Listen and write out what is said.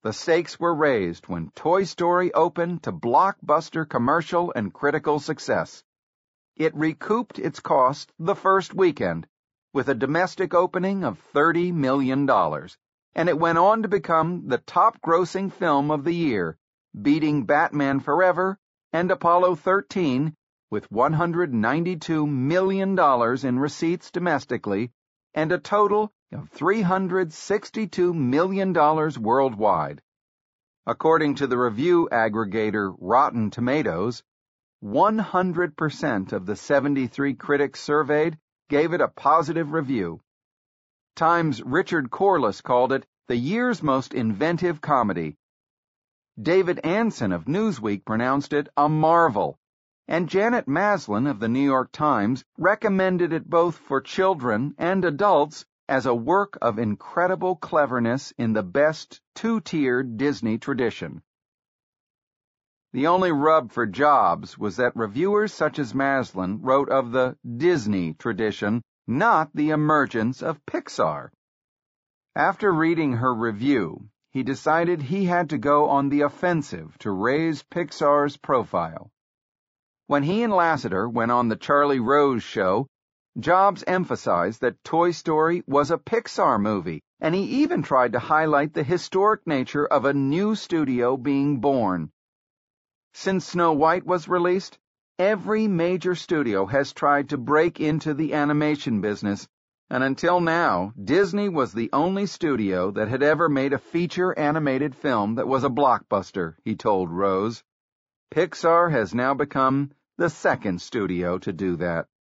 The stakes were raised when Toy Story opened to blockbuster commercial and critical success. It recouped its cost the first weekend, with a domestic opening of $30 million, and it went on to become the top-grossing film of the year, beating Batman Forever and Apollo 13 with $192 million in receipts domestically and a total of $362 million worldwide. According to the review aggregator Rotten Tomatoes, 100% of the 73 critics surveyed gave it a positive review. Time's Richard Corliss called it the year's most inventive comedy. David Anson of Newsweek pronounced it a marvel, and Janet Maslin of the New York Times recommended it both for children and adults as a work of incredible cleverness in the best two-tiered Disney tradition. The only rub for Jobs was that reviewers such as Maslin wrote of the Disney tradition, not the emergence of Pixar. After reading her review, he decided he had to go on the offensive to raise Pixar's profile. When he and Lasseter went on the Charlie Rose show, Jobs emphasized that Toy Story was a Pixar movie, and he even tried to highlight the historic nature of a new studio being born. Since Snow White was released, every major studio has tried to break into the animation business, and until now, Disney was the only studio that had ever made a feature animated film that was a blockbuster, he told Rose. Pixar has now become the second studio to do that.